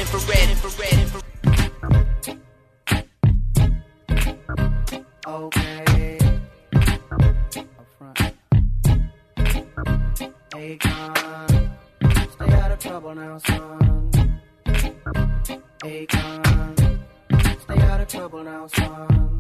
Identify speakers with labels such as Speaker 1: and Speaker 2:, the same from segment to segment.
Speaker 1: Okay. Up front. Akon. Stay out of trouble now, son. Akon. Stay out of trouble now, son.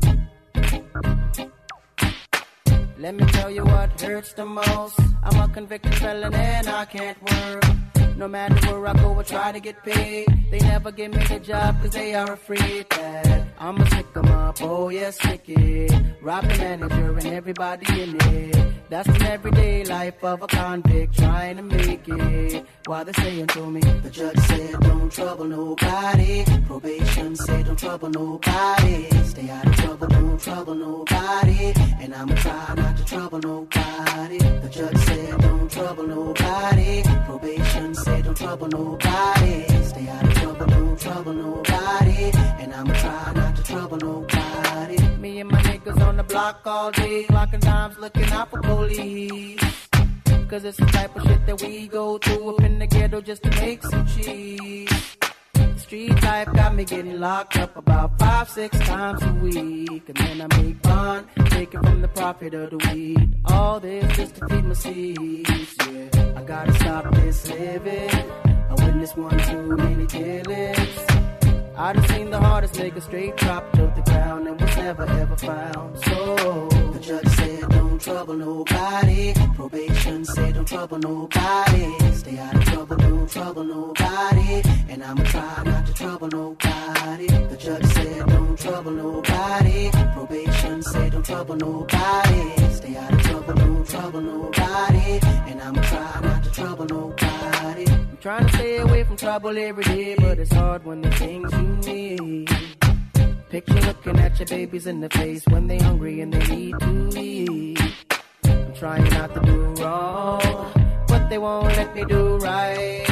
Speaker 1: Let me tell you what hurts the most. I'm a convicted felon and I can't work. No matter where I go, I try to get paid. They never give me the job cause they are afraid that I'ma stick 'em up, oh yes, stick it. Rob the manager and everybody in it. That's the everyday life of a convict trying to make it. While they're saying to me, the judge said don't trouble nobody. Probation said don't trouble nobody. Stay out of trouble, don't trouble nobody. And I'ma try not to trouble nobody. The judge said don't trouble nobody. Probation said don't trouble nobody. Stay out of trouble, don't trouble nobody. And I'ma try not to trouble nobody. Me and my niggas on the block all day, clocking times, looking out for police. Cause it's the type of shit that we go through up in the ghetto just to make some cheese. The street life got me getting locked up about 5-6 times a week. And then I make fun, taking from the profit of the weed. All this just to feed my seeds, yeah. I gotta stop this living. I witnessed one too many killings. I done seen the hardest nigga straight drop to the ground and was never ever found. So the judge said don't trouble nobody. Probation said don't trouble nobody. Stay out of trouble, don't trouble nobody. And I'ma try not to trouble nobody. The judge said don't trouble nobody. Probation said don't trouble nobody. Stay out of trouble, don't trouble nobody. And I'ma try not to trouble nobody. I'm trying to stay away from trouble every day, but it's hard when the things you need. Picture looking at your babies in the face when they hungry and they need to eat. I'm trying not to do wrong, but they won't let me do right.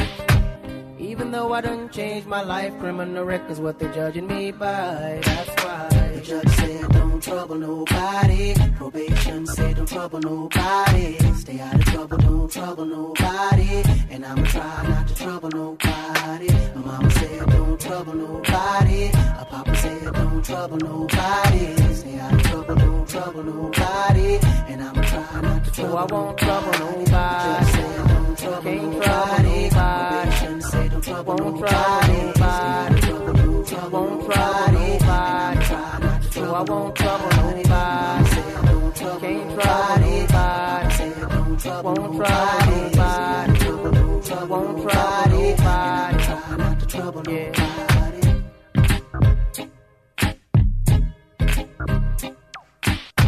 Speaker 1: Even though I done changed my life, criminal record's what they're judging me by. That's why the judge said don't trouble nobody. Probation said don't trouble nobody. Stay out of trouble, don't trouble nobody. And I'ma try not to trouble nobody. My mama said don't trouble nobody. A papa said don't trouble nobody. Stay out of trouble, don't trouble nobody. And I'ma try not to trouble nobody. I won't trouble nobody. The judge said don't trouble nobody. Probation said don't trouble nobody. Stay out of trouble, don't trouble nobody. So I won't trouble nobody. Can't trouble nobody. Won't trouble nobody. Won't trouble nobody. Yeah.